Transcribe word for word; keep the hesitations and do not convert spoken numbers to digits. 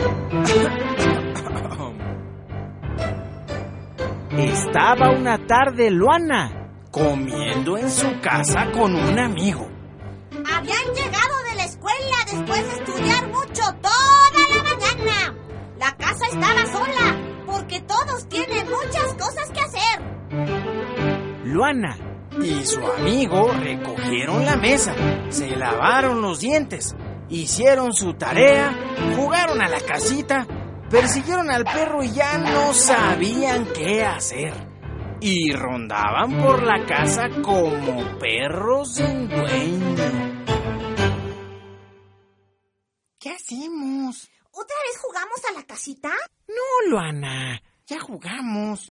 Estaba una tarde Luana comiendo en su casa con un amigo. Habían llegado de la escuela después de estudiar mucho toda la mañana. La casa estaba sola porque todos tienen muchas cosas que hacer. Luana y su amigo recogieron la mesa, se lavaron los dientes, hicieron su tarea, jugaron a la casita, persiguieron al perro y ya no sabían qué hacer. Y rondaban por la casa como perros sin dueño. ¿Qué hacemos? ¿Otra vez jugamos a la casita? No, Luana, ya jugamos.